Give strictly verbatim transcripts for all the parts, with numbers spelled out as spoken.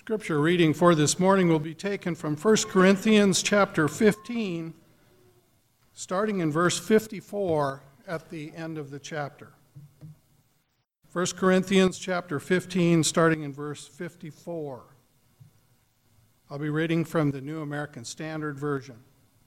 Scripture reading for this morning will be taken from First Corinthians chapter fifteen, starting in verse fifty-four at the end of the chapter. First Corinthians chapter fifteen, starting in verse fifty-four. I'll be reading from the New American Standard Version.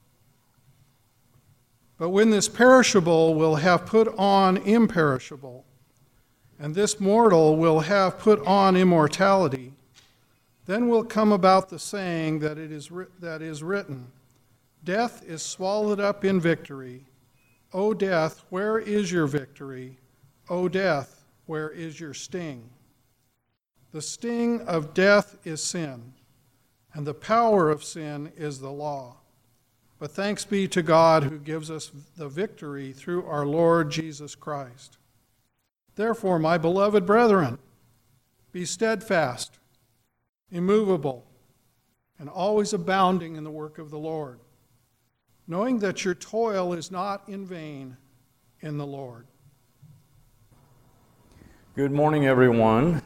But when this perishable will have put on imperishable, and this mortal will have put on immortality, then will come about the saying that it is that is written, Death is swallowed up in victory. O death, where is your victory? O death, where is your sting? The sting of death is sin, and the power of sin is the law. But thanks be to God who gives us the victory through our Lord Jesus Christ. Therefore, my beloved brethren, be steadfast, immovable, and always abounding in the work of the Lord, knowing that your toil is not in vain in the Lord. Good morning, everyone.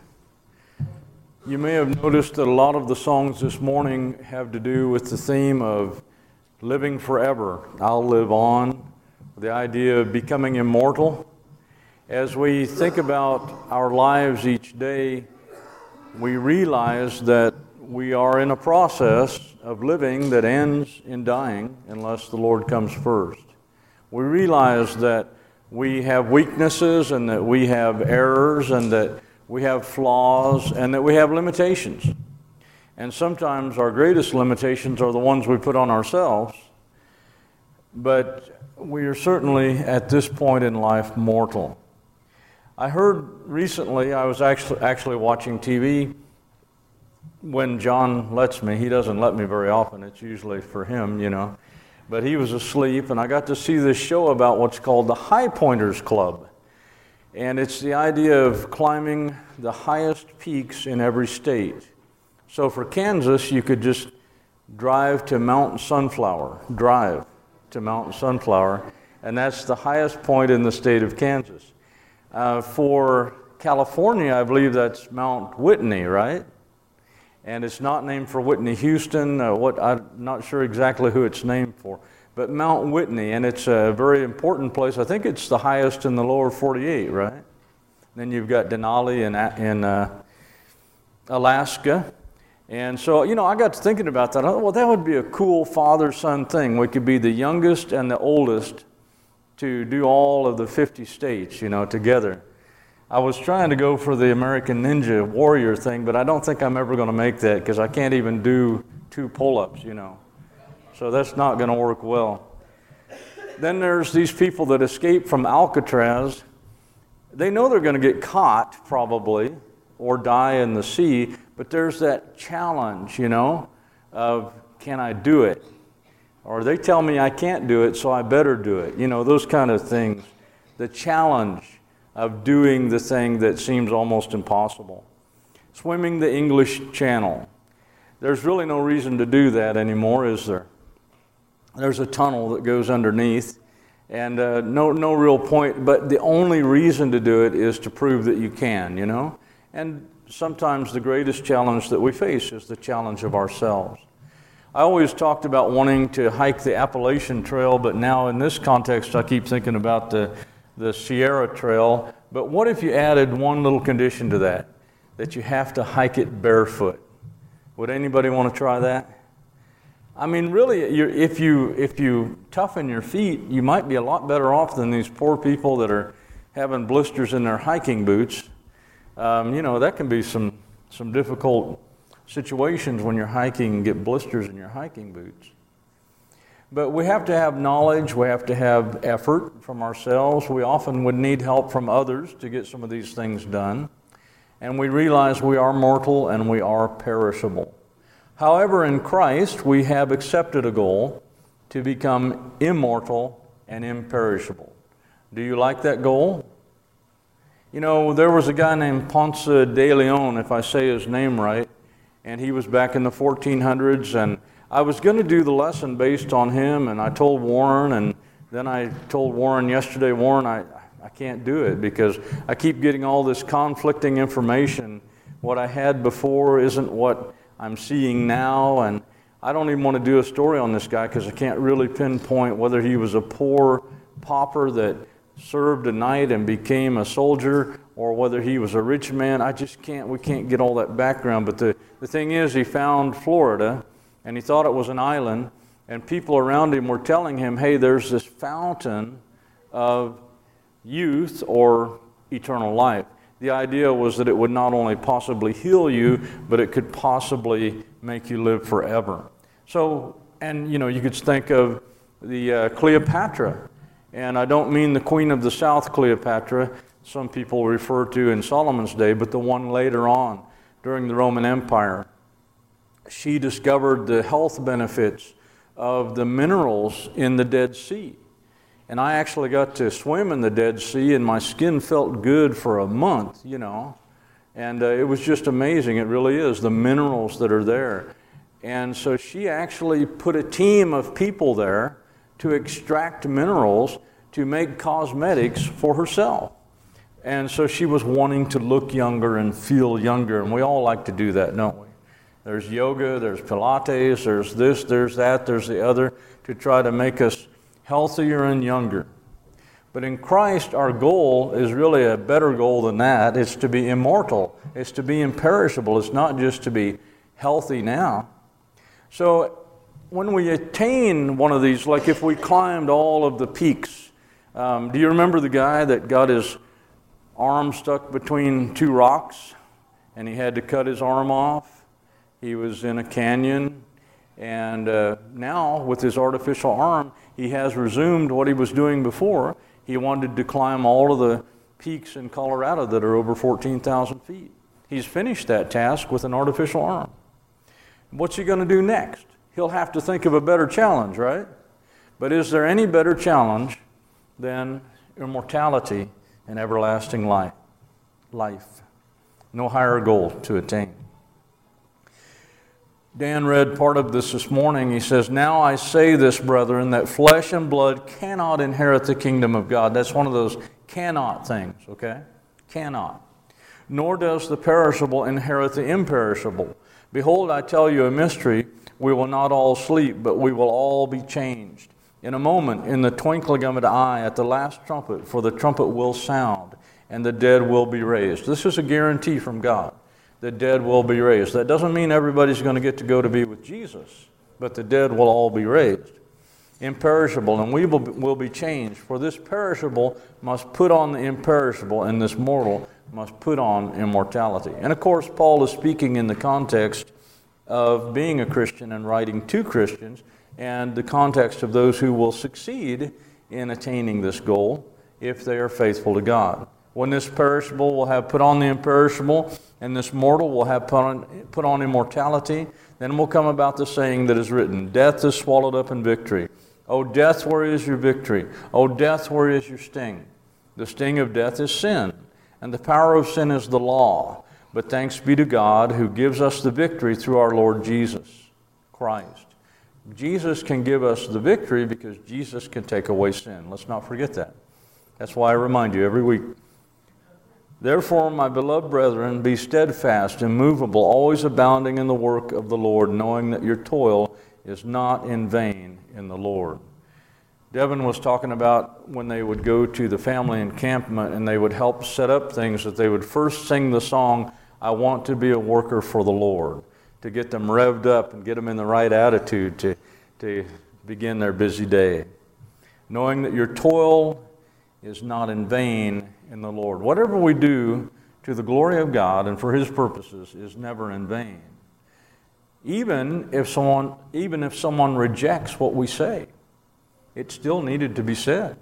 You may have noticed that a lot of the songs this morning have to do with the theme of living forever. I'll live on, the idea of becoming immortal. As we think about our lives each day, we realize that we are in a process of living that ends in dying unless the Lord comes first. We realize that we have weaknesses and that we have errors and that we have flaws and that we have limitations. And sometimes our greatest limitations are the ones we put on ourselves. But we are certainly at this point in life mortal. I heard recently, I was actually actually watching T V when John lets me. He doesn't let me very often. It's usually for him, you know. But he was asleep, and I got to see this show about what's called the High Pointers Club. And it's the idea of climbing the highest peaks in every state. So for Kansas, you could just drive to Mount Sunflower, drive to Mount Sunflower, and that's the highest point in the state of Kansas. Uh, for California, I believe that's Mount Whitney, right? And it's not named for Whitney Houston. Uh, what I'm not sure exactly who it's named for, but Mount Whitney, and it's a very important place. I think it's the highest in the lower forty-eight, right? Then you've got Denali in in uh, Alaska, and so you know I got to thinking about that. I thought, well, that would be a cool father-son thing. We could be the youngest and the oldest to do all of the fifty states, you know, together. I was trying to go for the American Ninja Warrior thing, but I don't think I'm ever going to make that because I can't even do two pull-ups, you know. So that's not going to work well. Then there's these people that escape from Alcatraz. They know they're going to get caught, probably, or die in the sea, but there's that challenge, you know, of can I do it? Or they tell me I can't do it, so I better do it. You know, those kind of things. The challenge of doing the thing that seems almost impossible. Swimming the English Channel. There's really no reason to do that anymore, is there? There's a tunnel that goes underneath, and uh, no, no real point, but the only reason to do it is to prove that you can, you know? And sometimes the greatest challenge that we face is the challenge of ourselves. I always talked about wanting to hike the Appalachian Trail, but now in this context I keep thinking about the, the Sierra Trail. But what if you added one little condition to that, that you have to hike it barefoot? Would anybody want to try that? I mean, really, you're, if you if you toughen your feet, you might be a lot better off than these poor people that are having blisters in their hiking boots. Um, you know, that can be some, some difficult situations when you're hiking and get blisters in your hiking boots. But we have to have knowledge, we have to have effort from ourselves. We often would need help from others to get some of these things done. And we realize we are mortal and we are perishable. However, in Christ, we have accepted a goal to become immortal and imperishable. Do you like that goal? You know, there was a guy named Ponce de Leon, if I say his name right, and he was back in the fourteen hundreds, and I was going to do the lesson based on him, and I told Warren, and then I told Warren yesterday, Warren, I, I can't do it because I keep getting all this conflicting information. What I had before isn't what I'm seeing now. And I don't even want to do a story on this guy because I can't really pinpoint whether he was a poor pauper that served a night and became a soldier, or whether he was a rich man. I just can't, we can't get all that background. But the, the thing is, he found Florida, and he thought it was an island, and people around him were telling him, hey, there's this fountain of youth or eternal life. The idea was that it would not only possibly heal you, but it could possibly make you live forever. So, and you know, you could think of the uh, Cleopatra. And I don't mean the Queen of the South Cleopatra, some people refer to in Solomon's day, but the one later on during the Roman Empire. She discovered the health benefits of the minerals in the Dead Sea. And I actually got to swim in the Dead Sea, and my skin felt good for a month, you know. And uh, it was just amazing. It really is, the minerals that are there. And so she actually put a team of people there to extract minerals to make cosmetics for herself. And so she was wanting to look younger and feel younger, and we all like to do that, don't we? There's yoga, there's Pilates, there's this, there's that, there's the other, to try to make us healthier and younger. But in Christ, our goal is really a better goal than that. It's to be immortal. It's to be imperishable. It's not just to be healthy now. So when we attain one of these, like if we climbed all of the peaks, um, do you remember the guy that got his arm stuck between two rocks and he had to cut his arm off? He was in a canyon, and uh, now with his artificial arm, he has resumed what he was doing before. He wanted to climb all of the peaks in Colorado that are over fourteen thousand feet. He's finished that task with an artificial arm. What's he going to do next? He'll have to think of a better challenge, right? But is there any better challenge than immortality and everlasting life? Life. No higher goal to attain. Dan read part of this this morning. He says, now I say this, brethren, that flesh and blood cannot inherit the kingdom of God. That's one of those cannot things, okay? Cannot. Nor does the perishable inherit the imperishable. Behold, I tell you a mystery. We will not all sleep, but we will all be changed. In a moment, in the twinkling of an eye, at the last trumpet, for the trumpet will sound, and the dead will be raised. This is a guarantee from God. The dead will be raised. That doesn't mean everybody's going to get to go to be with Jesus, but the dead will all be raised. Imperishable, and we will be, will be changed. For this perishable must put on the imperishable, and this mortal must put on immortality. And of course, Paul is speaking in the context of being a Christian and writing to Christians, and the context of those who will succeed in attaining this goal if they are faithful to God. When this perishable will have put on the imperishable, and this mortal will have put on, put on immortality, then will come about the saying that is written, death is swallowed up in victory. O death, where is your victory? O death, where is your sting? The sting of death is sin, and the power of sin is the law. But thanks be to God who gives us the victory through our Lord Jesus Christ. Jesus can give us the victory because Jesus can take away sin. Let's not forget that. That's why I remind you every week. Therefore, my beloved brethren, be steadfast, immovable, always abounding in the work of the Lord, knowing that your toil is not in vain in the Lord. Devin was talking about when they would go to the family encampment and they would help set up things, that they would first sing the song, I want to be a worker for the Lord, to get them revved up and get them in the right attitude to, to begin their busy day. Knowing that your toil is not in vain in the Lord. Whatever we do to the glory of God and for His purposes is never in vain. Even if someone, even if someone rejects what we say, it still needed to be said.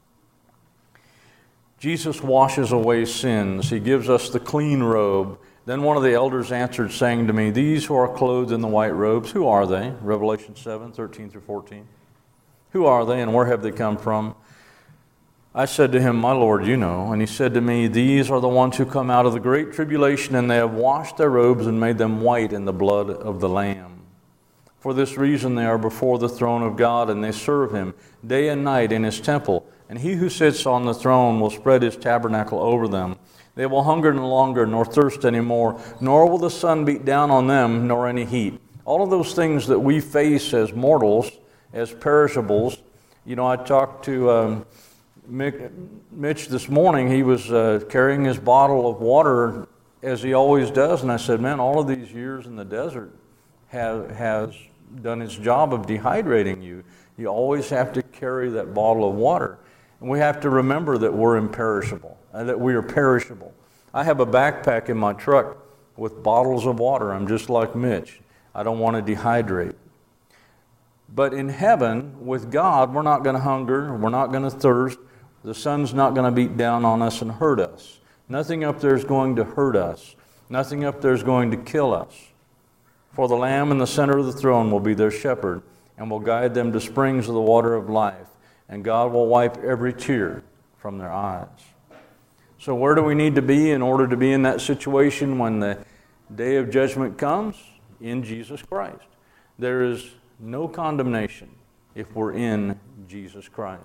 Jesus washes away sins. He gives us the clean robe. Then one of the elders answered, saying to me, these who are clothed in the white robes, who are they? Revelation seven, thirteen through fourteen. Who are they and where have they come from? I said to him, my Lord, you know. And he said to me, these are the ones who come out of the great tribulation, and they have washed their robes and made them white in the blood of the Lamb. For this reason they are before the throne of God, and they serve Him day and night in His temple. And He who sits on the throne will spread His tabernacle over them. They will hunger no longer, nor thirst any more, nor will the sun beat down on them, nor any heat. All of those things that we face as mortals, as perishables. You know, I talked to um, Mick, Mitch this morning. He was uh, carrying his bottle of water as he always does, and I said, man, all of these years in the desert have, has done its job of dehydrating you. You always have to carry that bottle of water. And we have to remember that we're imperishable, and that we are perishable. I have a backpack in my truck with bottles of water. I'm just like Mitch. I don't want to dehydrate. But in heaven, with God, we're not going to hunger, we're not going to thirst, the sun's not going to beat down on us and hurt us. Nothing up there is going to hurt us. Nothing up there is going to kill us. For the Lamb in the center of the throne will be their shepherd, and will guide them to springs of the water of life, and God will wipe every tear from their eyes. So where do we need to be in order to be in that situation when the day of judgment comes? In Jesus Christ. There is no condemnation if we're in Jesus Christ.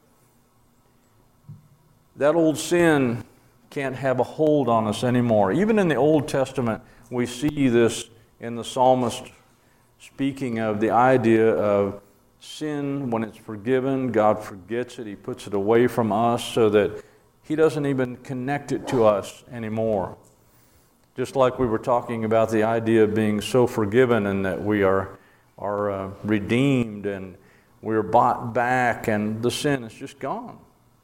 That old sin can't have a hold on us anymore. Even in the Old Testament, we see this in the psalmist speaking of the idea of sin. When it's forgiven, God forgets it. He puts it away from us so that He doesn't even connect it to us anymore. Just like we were talking about the idea of being so forgiven and that we are, are uh, redeemed and we're bought back and the sin is just gone.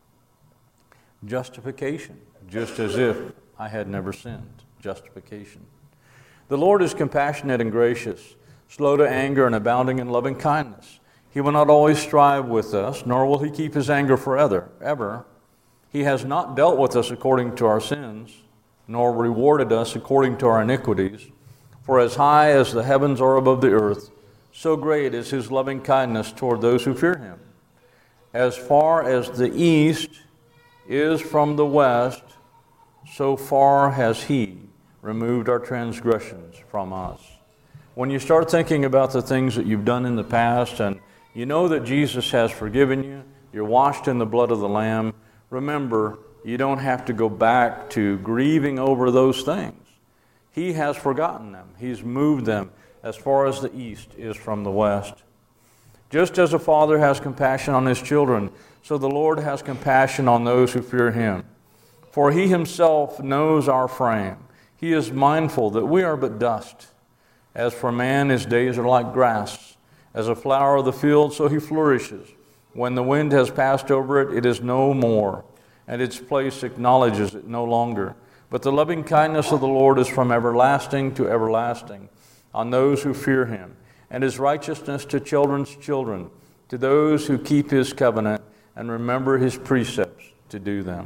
Justification, just as if I had never sinned. Justification. The Lord is compassionate and gracious, slow to anger and abounding in loving kindness. He will not always strive with us, nor will He keep His anger forever. Ever. He has not dealt with us according to our sins, nor rewarded us according to our iniquities. For as high as the heavens are above the earth, so great is His loving kindness toward those who fear Him. As far as the east is from the west, so far has He removed our transgressions from us. When you start thinking about the things that you've done in the past, and you know that Jesus has forgiven you, you're washed in the blood of the Lamb, remember, you don't have to go back to grieving over those things. He has forgotten them. He's moved them as far as the east is from the west. Just as a father has compassion on his children, so the Lord has compassion on those who fear Him. For He Himself knows our frame. He is mindful that we are but dust. As for man, his days are like grass. As a flower of the field, so he flourishes. When the wind has passed over it, it is no more, and its place acknowledges it no longer. But the loving kindness of the Lord is from everlasting to everlasting on those who fear Him, and His righteousness to children's children, to those who keep His covenant and remember His precepts to do them.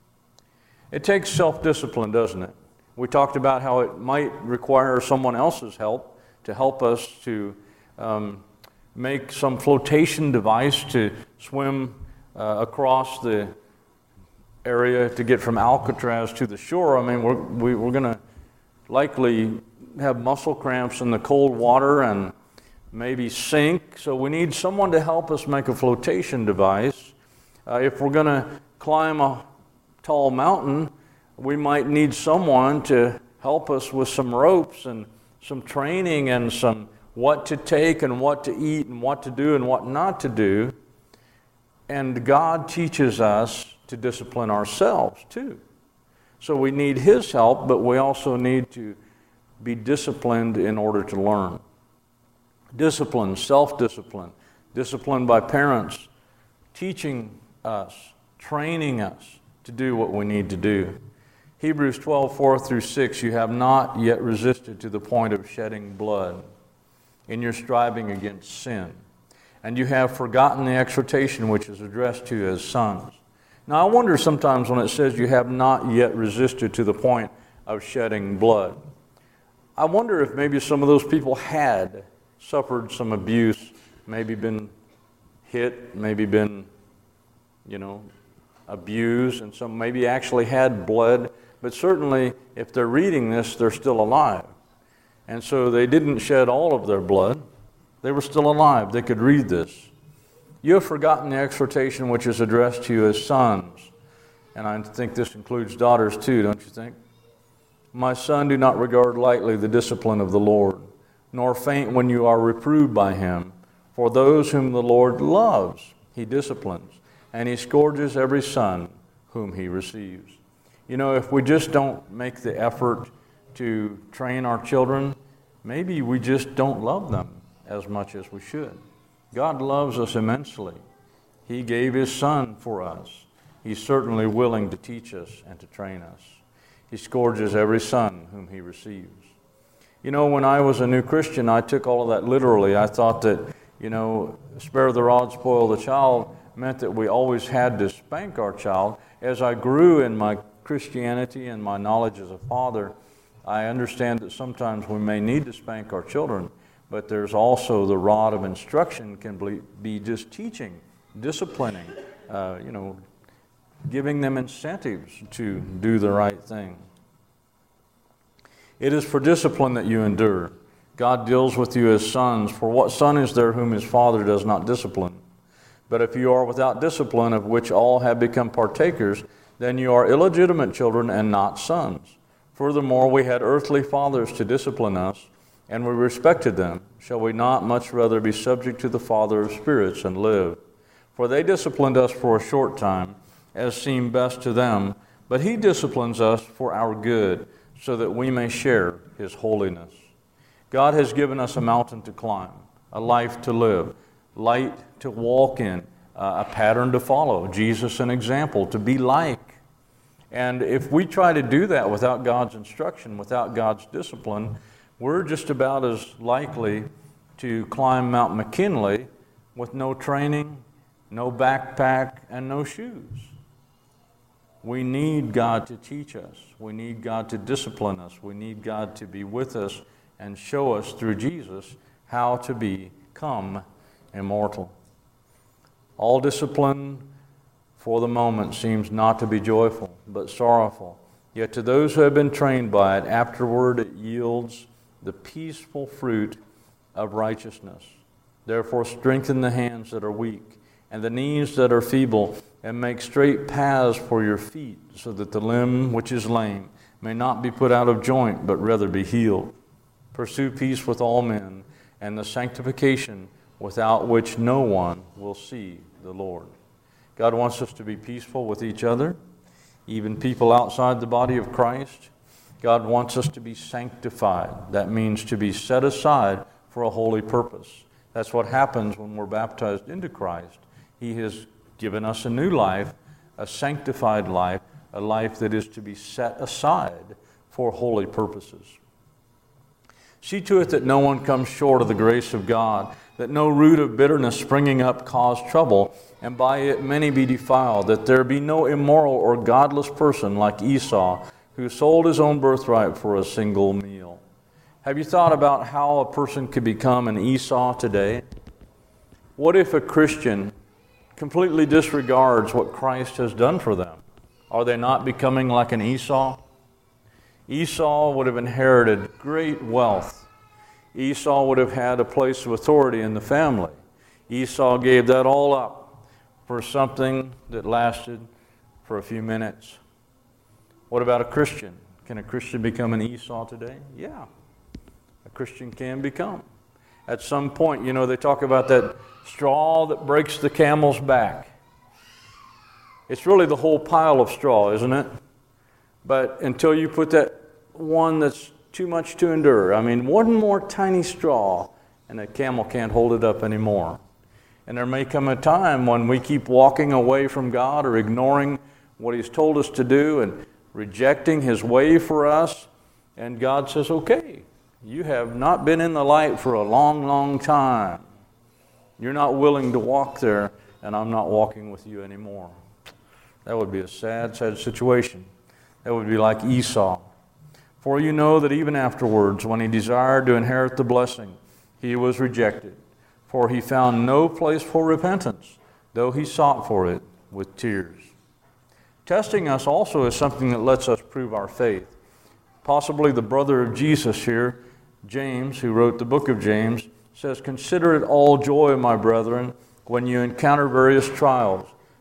It takes self-discipline, doesn't it? We talked about how it might require someone else's help to help us to um, make some flotation device to swim uh, across the area to get from Alcatraz to the shore. I mean, we're, we, we're going to likely have muscle cramps in the cold water and maybe sink. So we need someone to help us make a flotation device. Uh, if we're going to climb a tall mountain, we might need someone to help us with some ropes and some training and some what to take and what to eat and what to do and what not to do. And God teaches us to discipline ourselves too. So we need His help, but we also need to be disciplined in order to learn. Discipline, self-discipline, discipline by parents, teaching us, training us to do what we need to do. Hebrews twelve, four through six, you have not yet resisted to the point of shedding blood in your striving against sin. And you have forgotten the exhortation which is addressed to you as sons. Now I wonder sometimes when it says you have not yet resisted to the point of shedding blood. I wonder if maybe some of those people had suffered some abuse, maybe been hit, maybe been, you know, abused, and some maybe actually had blood. But certainly, if they're reading this, they're still alive. And so they didn't shed all of their blood. They were still alive. They could read this. You have forgotten the exhortation which is addressed to you as sons. And I think this includes daughters too, don't you think? My son, do not regard lightly the discipline of the Lord, nor faint when you are reproved by him. For those whom the Lord loves, he disciplines, and he scourges every son whom he receives. You know, if we just don't make the effort to train our children, maybe we just don't love them as much as we should. God loves us immensely. He gave his son for us. He's certainly willing to teach us and to train us. He scourges every son whom he receives. You know, when I was a new Christian, I took all of that literally. I thought that, you know, spare the rod, spoil the child meant that we always had to spank our child. As I grew in my Christianity and my knowledge as a father, I understand that sometimes we may need to spank our children, but there's also the rod of instruction can be just teaching, disciplining, uh, you know, giving them incentives to do the right thing. It is for discipline that you endure. God deals with you as sons. For what son is there whom his father does not discipline? But if you are without discipline, of which all have become partakers, then you are illegitimate children and not sons. Furthermore, we had earthly fathers to discipline us, and we respected them. Shall we not much rather be subject to the Father of spirits and live? For they disciplined us for a short time, as seemed best to them, but he disciplines us for our good, so that we may share his holiness. God has given us a mountain to climb, a life to live, light to walk in, uh, a pattern to follow, Jesus an example to be like. And if we try to do that without God's instruction, without God's discipline, we're just about as likely to climb Mount McKinley with no training, no backpack, and no shoes. We need God to teach us. We need God to discipline us. We need God to be with us and show us through Jesus how to become immortal. All discipline for the moment seems not to be joyful, but sorrowful. Yet to those who have been trained by it, afterward it yields the peaceful fruit of righteousness. Therefore strengthen the hands that are weak and the knees that are feeble, and make straight paths for your feet, so that the limb which is lame may not be put out of joint, but rather be healed. Pursue peace with all men, and the sanctification without which no one will see the Lord. God wants us to be peaceful with each other, even people outside the body of Christ. God wants us to be sanctified. That means to be set aside for a holy purpose. That's what happens when we're baptized into Christ. He has given us a new life, a sanctified life, a life that is to be set aside for holy purposes. See to it that no one comes short of the grace of God, that no root of bitterness springing up cause trouble, and by it many be defiled, that there be no immoral or godless person like Esau, who sold his own birthright for a single meal. Have you thought about how a person could become an Esau today? What if a Christian completely disregards what Christ has done for them? Are they not becoming like an Esau? Esau would have inherited great wealth. Esau would have had a place of authority in the family. Esau gave that all up for something that lasted for a few minutes. What about a Christian? Can a Christian become an Esau today? Yeah, a Christian can become. At some point, you know, they talk about that straw that breaks the camel's back. It's really the whole pile of straw, isn't it? But until you put that one that's too much to endure, I mean, one more tiny straw, and the camel can't hold it up anymore. And there may come a time when we keep walking away from God or ignoring what He's told us to do and rejecting His way for us, and God says, okay, you have not been in the light for a long, long time. You're not willing to walk there, and I'm not walking with you anymore. That would be a sad, sad situation. That would be like Esau. For you know that even afterwards, when he desired to inherit the blessing, he was rejected. For he found no place for repentance, though he sought for it with tears. Testing us also is something that lets us prove our faith. Possibly the brother of Jesus here, James, who wrote the book of James, says, "Consider it all joy, my brethren, when you encounter various trials,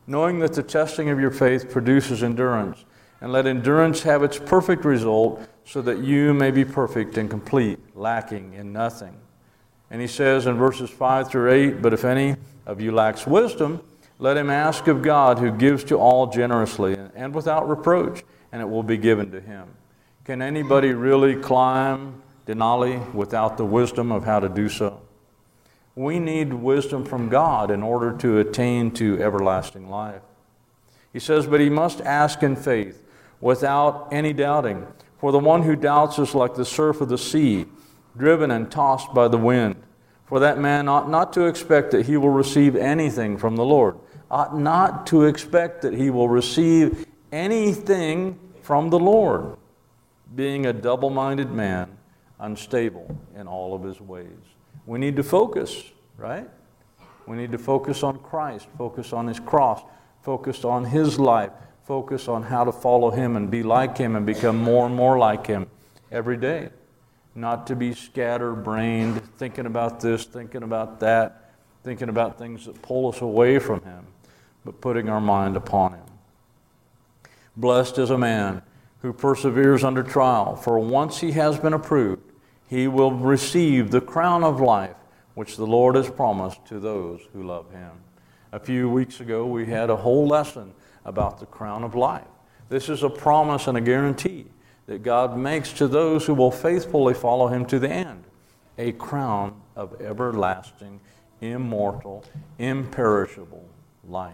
knowing that the testing of your faith produces endurance. And let endurance have its perfect result, so that you may be perfect and complete, lacking in nothing. And he says in verses five through eight, but if any of you lacks wisdom, let him ask of God, who gives to all generously and without reproach, and it will be given to him. Can anybody really climb Denali without the wisdom of how to do so? We need wisdom from God in order to attain to everlasting life. He says, but he must ask in faith, without any doubting. For the one who doubts is like the surf of the sea, driven and tossed by the wind. For that man ought not to expect that he will receive anything from the Lord. Ought not to expect that he will receive anything from the Lord, being a double-minded man, unstable in all of his ways. We need to focus, right? We need to focus on Christ, focus on his cross, focus on his life, focus on how to follow him and be like him and become more and more like him every day. Not to be scatterbrained, thinking about this, thinking about that, thinking about things that pull us away from him, but putting our mind upon him. Blessed is a man who perseveres under trial, for once he has been approved, he will receive the crown of life which the Lord has promised to those who love him. A few weeks ago, we had a whole lesson about the crown of life. This is a promise and a guarantee that God makes to those who will faithfully follow him to the end. A crown of everlasting, immortal, imperishable life.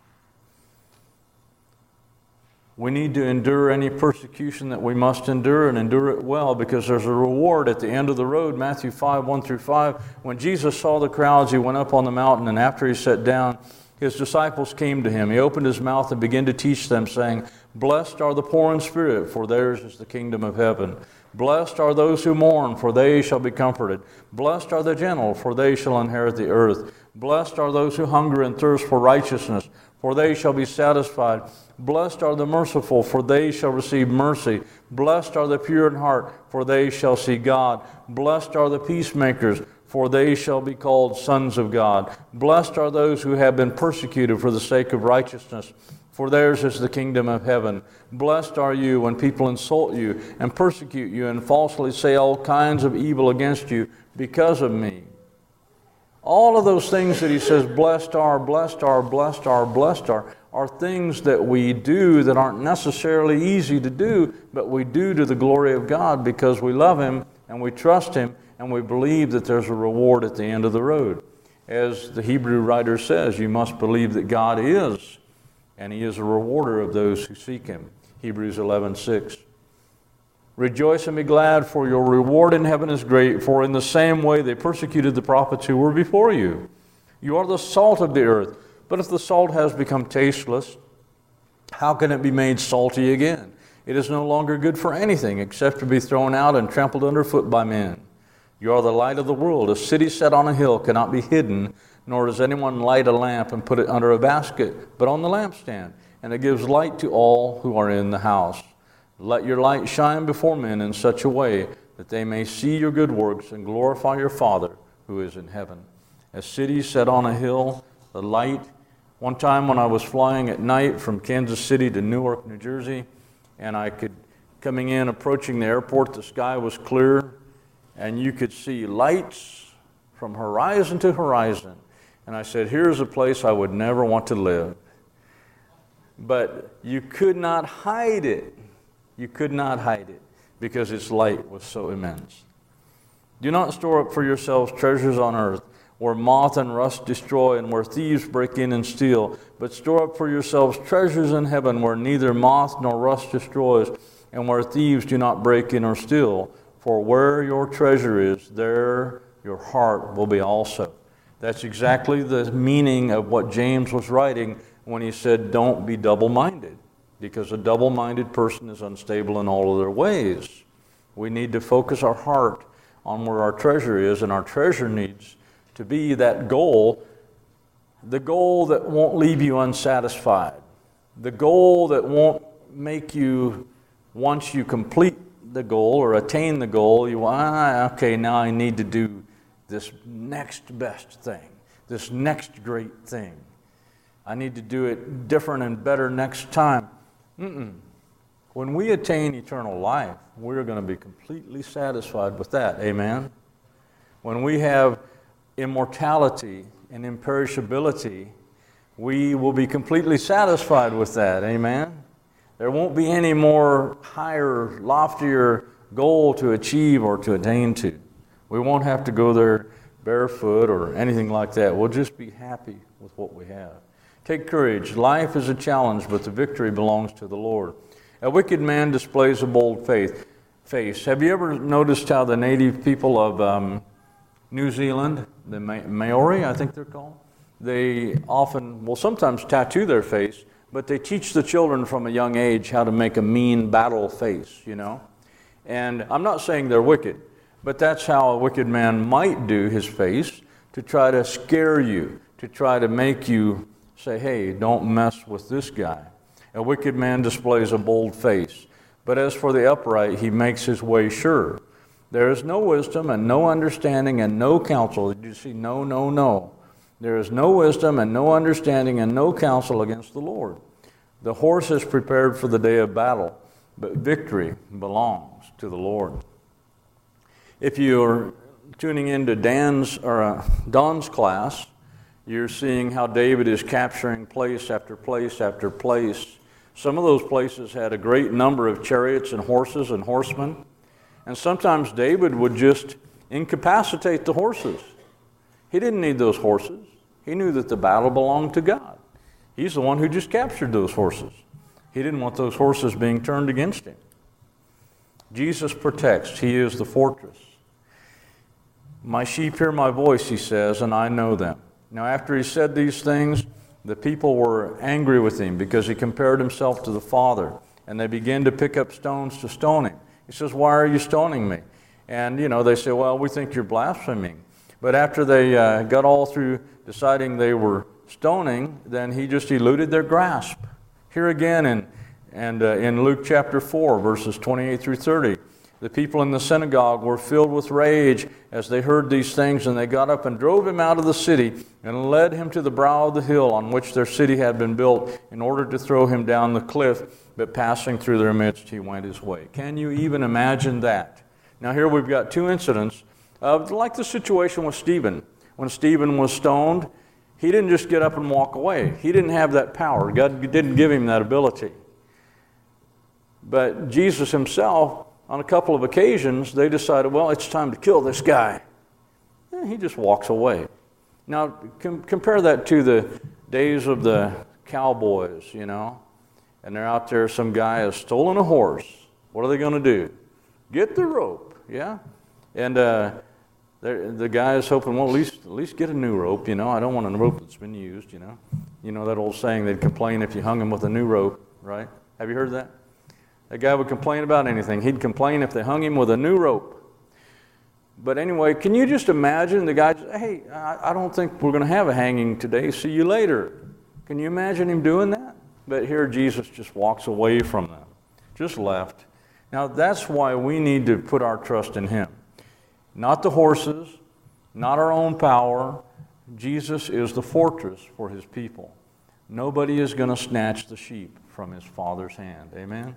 We need to endure any persecution that we must endure, and endure it well, because there's a reward at the end of the road. Matthew five, one through five. When Jesus saw the crowds, he went up on the mountain, and after he sat down, his disciples came to him. He opened his mouth and began to teach them, saying, Blessed are the poor in spirit, for theirs is the kingdom of heaven. Blessed are those who mourn, for they shall be comforted. Blessed are the gentle, for they shall inherit the earth. Blessed are those who hunger and thirst for righteousness, for they shall be satisfied. Blessed are the merciful, for they shall receive mercy. Blessed are the pure in heart, for they shall see God. Blessed are the peacemakers, for they shall be called sons of God. Blessed are those who have been persecuted for the sake of righteousness, for theirs is the kingdom of heaven. Blessed are you when people insult you and persecute you and falsely say all kinds of evil against you because of me. All of those things that he says, blessed are, blessed are, blessed are, blessed are, are things that we do that aren't necessarily easy to do, but we do to the glory of God because we love him and we trust him and we believe that there's a reward at the end of the road. As the Hebrew writer says, you must believe that God is, and he is a rewarder of those who seek him. Hebrews eleven six. Rejoice and be glad, for your reward in heaven is great, for in the same way they persecuted the prophets who were before you. You are the salt of the earth, but if the salt has become tasteless, how can it be made salty again? It is no longer good for anything except to be thrown out and trampled underfoot by men. You are the light of the world. A city set on a hill cannot be hidden, nor does anyone light a lamp and put it under a basket, but on the lampstand, and it gives light to all who are in the house. Let your light shine before men in such a way that they may see your good works and glorify your Father who is in heaven. A city set on a hill, the light. One time when I was flying at night from Kansas City to Newark, New Jersey, and I could, coming in, approaching the airport, the sky was clear, and you could see lights from horizon to horizon. And I said, here's a place I would never want to live. But you could not hide it. You could not hide it because its light was so immense. Do not store up for yourselves treasures on earth, where moth and rust destroy and where thieves break in and steal, but store up for yourselves treasures in heaven, where neither moth nor rust destroys and where thieves do not break in or steal. For where your treasure is, there your heart will be also. That's exactly the meaning of what James was writing when he said, don't be double-minded, because a double-minded person is unstable in all of their ways. We need to focus our heart on where our treasure is, and our treasure needs to be that goal, the goal that won't leave you unsatisfied, the goal that won't make you, once you complete the goal or attain the goal, you, ah, okay, now I need to do this next best thing, this next great thing. I need to do it different and better next time. Mm-mm. When we attain eternal life, we're going to be completely satisfied with that. Amen? When we have immortality and imperishability, we will be completely satisfied with that. Amen? There won't be any more higher, loftier goal to achieve or to attain to. We won't have to go there barefoot or anything like that. We'll just be happy with what we have. Take courage. Life is a challenge, but the victory belongs to the Lord. A wicked man displays a bold faith, face. Have you ever noticed how the native people of um, New Zealand, the Maori, I think they're called, they often, will sometimes tattoo their face, but they teach the children from a young age how to make a mean battle face, you know? And I'm not saying they're wicked, but that's how a wicked man might do his face, to try to scare you, to try to make you say, hey, don't mess with this guy. A wicked man displays a bold face, but as for the upright, he makes his way sure. There is no wisdom and no understanding and no counsel. Did you see no, no, no? There is no wisdom and no understanding and no counsel against the Lord. The horse is prepared for the day of battle, but victory belongs to the Lord. If you're tuning into Dan's or uh, Don's class, you're seeing how David is capturing place after place after place. Some of those places had a great number of chariots and horses and horsemen. And sometimes David would just incapacitate the horses. He didn't need those horses. He knew that the battle belonged to God. He's the one who just captured those horses. He didn't want those horses being turned against him. Jesus protects. He is the fortress. My sheep hear my voice, he says, and I know them. Now, after he said these things, the people were angry with him because he compared himself to the Father, and they began to pick up stones to stone him. He says, why are you stoning me? And, you know, they say, well, we think you're blaspheming. But after they uh, got all through deciding they were stoning, then he just eluded their grasp. Here again in, and, uh, in Luke chapter four, verses twenty-eight through thirty, the people in the synagogue were filled with rage as they heard these things, and they got up and drove him out of the city and led him to the brow of the hill on which their city had been built in order to throw him down the cliff, but passing through their midst he went his way. Can you even imagine that? Now here we've got two incidents of like the situation with Stephen. When Stephen was stoned, he didn't just get up and walk away. He didn't have that power. God didn't give him that ability. But Jesus himself, on a couple of occasions, they decided, well, it's time to kill this guy. And he just walks away. Now, com- compare that to the days of the cowboys, you know, and they're out there, some guy has stolen a horse. What are they going to do? Get the rope, yeah? And uh, the guy is hoping, well, at least, at least get a new rope, you know. I don't want a rope that's been used, you know. You know that old saying, they'd complain if you hung him with a new rope, right? Have you heard that? That guy would complain about anything. He'd complain if they hung him with a new rope. But anyway, can you just imagine the guy, hey, I don't think we're going to have a hanging today. See you later. Can you imagine him doing that? But here Jesus just walks away from them, just left. Now that's why we need to put our trust in him. Not the horses, not our own power. Jesus is the fortress for his people. Nobody is going to snatch the sheep from his Father's hand. Amen?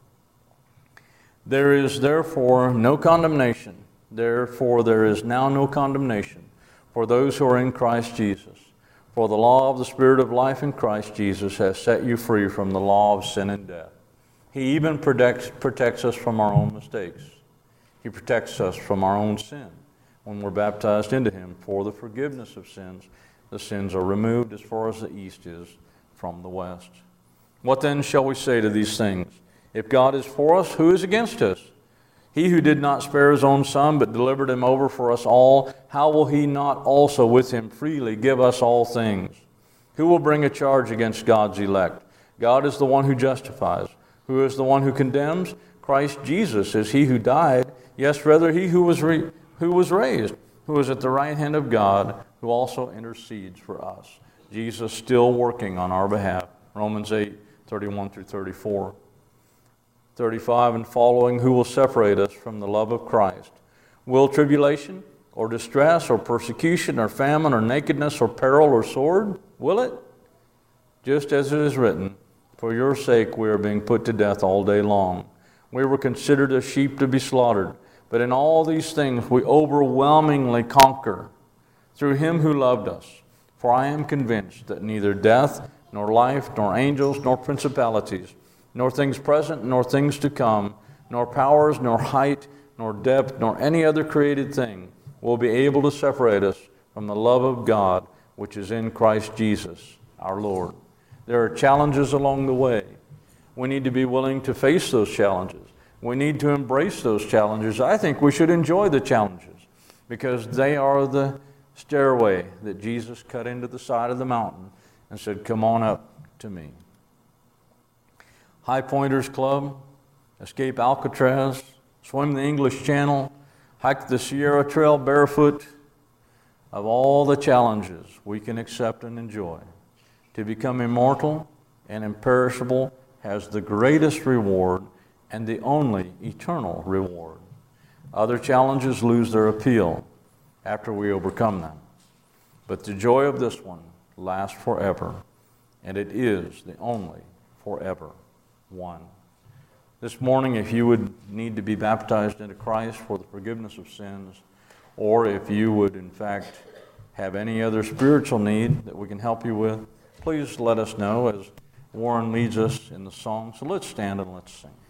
There is therefore no condemnation. Therefore there is now no condemnation for those who are in Christ Jesus. For the law of the Spirit of life in Christ Jesus has set you free from the law of sin and death. He even protects, protects us from our own mistakes. He protects us from our own sin when we're baptized into him for the forgiveness of sins. The sins are removed as far as the east is from the west. What then shall we say to these things? If God is for us, who is against us? He who did not spare his own Son, but delivered him over for us all, how will he not also with him freely give us all things? Who will bring a charge against God's elect? God is the one who justifies. Who is the one who condemns? Christ Jesus is he who died, yes, rather he who was, re- who was raised, who is at the right hand of God, who also intercedes for us. Jesus still working on our behalf. Romans eight, thirty-one through thirty-four. thirty-five and following, who will separate us from the love of Christ? Will tribulation, or distress, or persecution, or famine, or nakedness, or peril, or sword? Will it? just as it is written, for your sake we are being put to death all day long. We were considered as sheep to be slaughtered, but in all these things we overwhelmingly conquer through him who loved us. For I am convinced that neither death, nor life, nor angels, nor principalities, nor things present, nor things to come, nor powers, nor height, nor depth, nor any other created thing will be able to separate us from the love of God, which is in Christ Jesus, our Lord. There are challenges along the way. We need to be willing to face those challenges. We need to embrace those challenges. I think we should enjoy the challenges because they are the stairway that Jesus cut into the side of the mountain and said, come on up to me. High Pointers Club, escape Alcatraz, swim the English Channel, hike the Sierra Trail barefoot. Of all the challenges we can accept and enjoy, to become immortal and imperishable has the greatest reward and the only eternal reward. Other challenges lose their appeal after we overcome them. But the joy of this one lasts forever, and it is the only forever one. This morning, if you would need to be baptized into Christ for the forgiveness of sins, or if you would, in fact, have any other spiritual need that we can help you with, please let us know as Warren leads us in the song. So let's stand and let's sing.